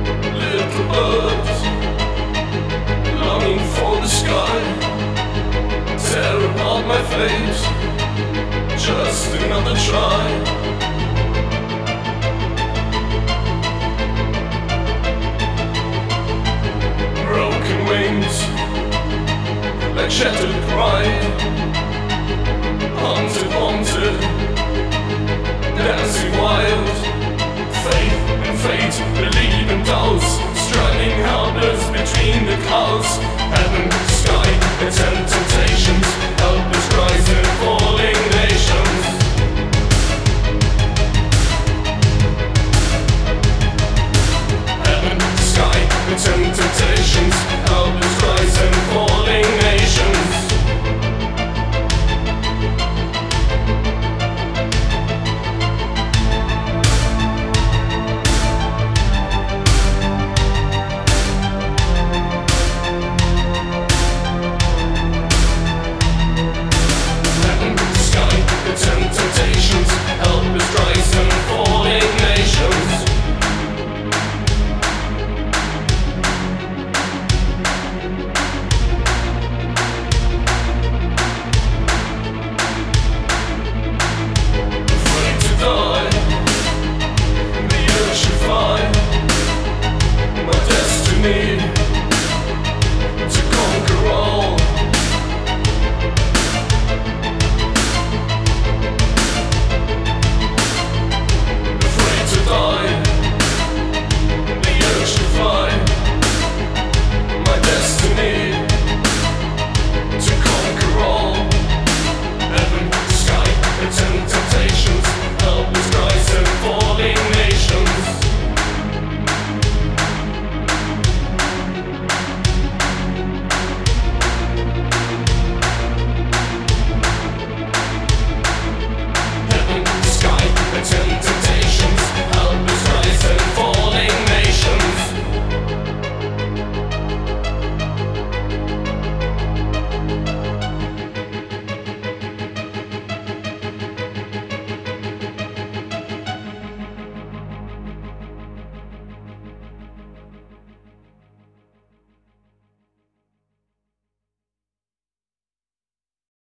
Little birds longing for the sky, tear apart my face, just another try. Broken wings, like shattered pride, haunted, haunted, dancing wild. Faith and fate, believe in doubts, struggling helpless between the clouds.